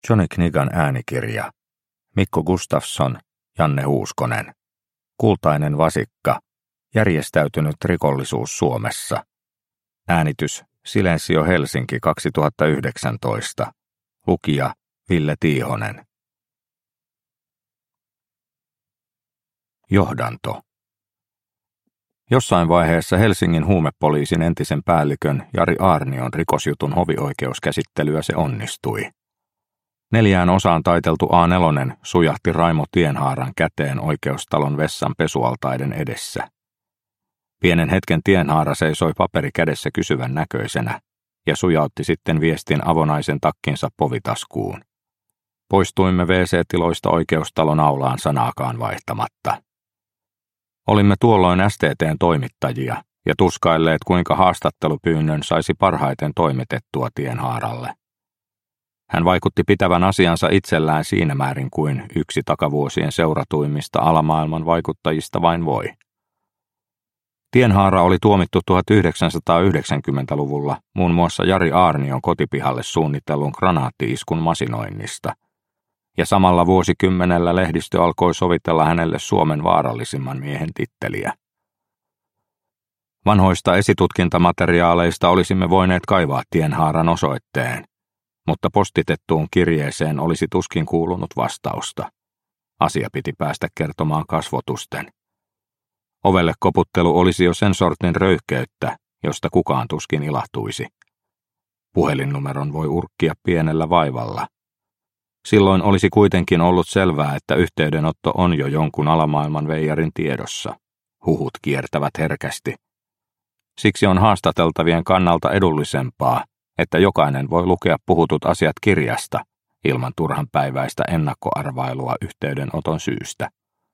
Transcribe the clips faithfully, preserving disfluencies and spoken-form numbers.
Johnny Knigan äänikirja. Mikko Gustafsson, Janne Huuskonen. Kultainen vasikka. Järjestäytynyt rikollisuus Suomessa. Äänitys Silensio Helsinki kaksituhattayhdeksäntoista. Lukija Ville Tiihonen. Johdanto. Jossain vaiheessa Helsingin huumepoliisin entisen päällikön Jari Aarnion rikosjutun hovioikeuskäsittelyä se onnistui. Neljään osaan taiteltu A neljä sujahti Raimo Tienhaaran käteen oikeustalon vessan pesualtaiden edessä. Pienen hetken Tienhaara seisoi paperi kädessä kysyvän näköisenä ja sujautti sitten viestin avonaisen takkinsa povitaskuun. Poistuimme W C-tiloista oikeustalon aulaan sanaakaan vaihtamatta. Olimme tuolloin S T T:n toimittajia ja tuskailleet, kuinka haastattelupyynnön saisi parhaiten toimitettua Tienhaaralle. Hän vaikutti pitävän asiansa itsellään siinä määrin kuin yksi takavuosien seuratuimmista alamaailman vaikuttajista vain voi. Tienhaara oli tuomittu tuhatyhdeksänsataayhdeksänkymmentäluvulla muun muassa Jari Aarnion kotipihalle suunnitellun granaatti-iskun masinoinnista, ja samalla vuosikymmenellä lehdistö alkoi sovitella hänelle Suomen vaarallisimman miehen titteliä. Vanhoista esitutkintamateriaaleista olisimme voineet kaivaa Tienhaaran osoitteen, mutta postitettuun kirjeeseen olisi tuskin kuulunut vastausta. Asia piti päästä kertomaan kasvotusten. Ovelle koputtelu olisi jo sen sortin röyhkeyttä, josta kukaan tuskin ilahtuisi. Puhelinnumeron voi urkkia pienellä vaivalla. Silloin olisi kuitenkin ollut selvää, että yhteydenotto on jo jonkun alamaailman veijarin tiedossa. Huhut kiertävät herkästi. Siksi on haastateltavien kannalta edullisempaa, että jokainen voi lukea puhutut asiat kirjasta ilman turhanpäiväistä ennakkoarvailua yhteydenoton syystä.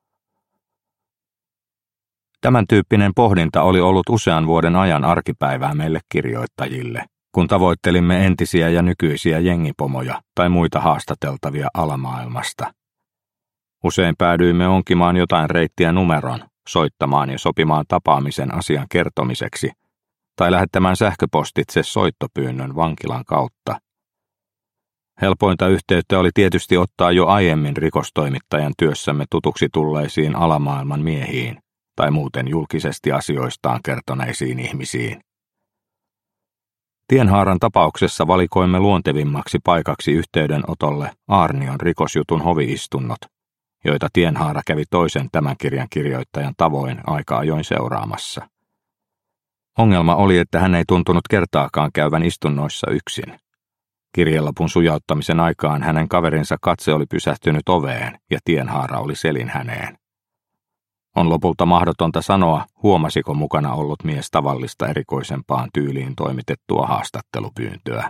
Tämän tyyppinen pohdinta oli ollut usean vuoden ajan arkipäivää meille kirjoittajille, kun tavoittelimme entisiä ja nykyisiä jengipomoja tai muita haastateltavia alamaailmasta. Usein päädyimme onkimaan jotain reittiä numeron, soittamaan ja sopimaan tapaamisen asian kertomiseksi, tai lähettämään sähköpostitse soittopyynnön vankilan kautta. Helpointa yhteyttä oli tietysti ottaa jo aiemmin rikostoimittajan työssämme tutuksi tulleisiin alamaailman miehiin tai muuten julkisesti asioistaan kertoneisiin ihmisiin. Tienhaaran tapauksessa valikoimme luontevimmaksi paikaksi yhteydenotolle Aarnion rikosjutun hoviistunnot, joita Tienhaara kävi toisen tämän kirjan kirjoittajan tavoin aika ajoin seuraamassa. Ongelma oli, että hän ei tuntunut kertaakaan käyvän istunnoissa yksin. Kirjelapun sujauttamisen aikaan hänen kaverinsa katse oli pysähtynyt oveen ja Tienhaara oli selin häneen. On lopulta mahdotonta sanoa, huomasiko mukana ollut mies tavallista erikoisempaan tyyliin toimitettua haastattelupyyntöä.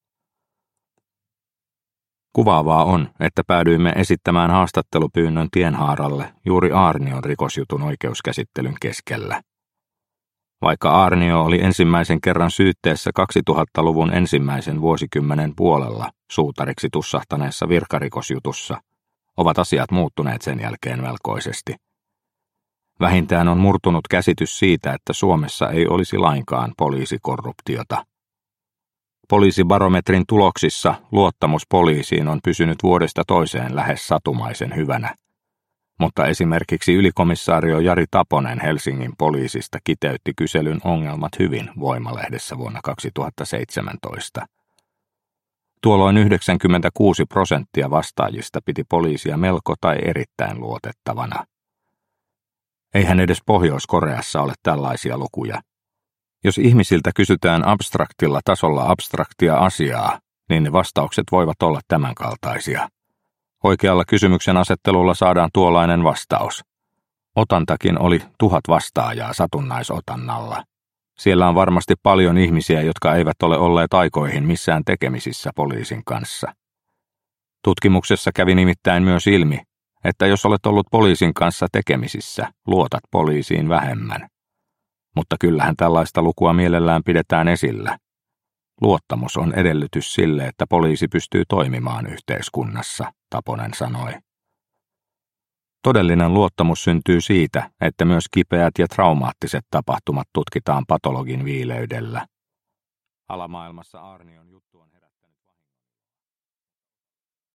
Kuvaavaa on, että päädyimme esittämään haastattelupyynnön Tienhaaralle juuri Aarnion rikosjutun oikeuskäsittelyn keskellä. Vaikka Aarnio oli ensimmäisen kerran syytteessä kaksituhattaluvun ensimmäisen vuosikymmenen puolella suutariksi tussahtaneessa virkarikosjutussa, ovat asiat muuttuneet sen jälkeen melkoisesti. Vähintään on murtunut käsitys siitä, että Suomessa ei olisi lainkaan poliisikorruptiota. Poliisibarometrin tuloksissa luottamus poliisiin on pysynyt vuodesta toiseen lähes satumaisen hyvänä, mutta esimerkiksi ylikomissaario Jari Taponen Helsingin poliisista kiteytti kyselyn ongelmat hyvin Voima-lehdessä vuonna kaksituhattaseitsemäntoista. Tuolloin yhdeksänkymmentäkuusi prosenttia vastaajista piti poliisia melko tai erittäin luotettavana. Eihän edes Pohjois-Koreassa ole tällaisia lukuja. Jos ihmisiltä kysytään abstraktilla tasolla abstraktia asiaa, niin ne vastaukset voivat olla tämänkaltaisia. Oikealla kysymyksen asettelulla saadaan tuollainen vastaus. Otantakin oli tuhat vastaajaa satunnaisotannalla. Siellä on varmasti paljon ihmisiä, jotka eivät ole olleet aikoihin missään tekemisissä poliisin kanssa. Tutkimuksessa kävi nimittäin myös ilmi, että jos olet ollut poliisin kanssa tekemisissä, luotat poliisiin vähemmän. Mutta kyllähän tällaista lukua mielellään pidetään esillä. Luottamus on edellytys sille, että poliisi pystyy toimimaan yhteiskunnassa, Taponen sanoi. Todellinen luottamus syntyy siitä, että myös kipeät ja traumaattiset tapahtumat tutkitaan patologin viileydellä. Alamaailmassa Aarnion juttu on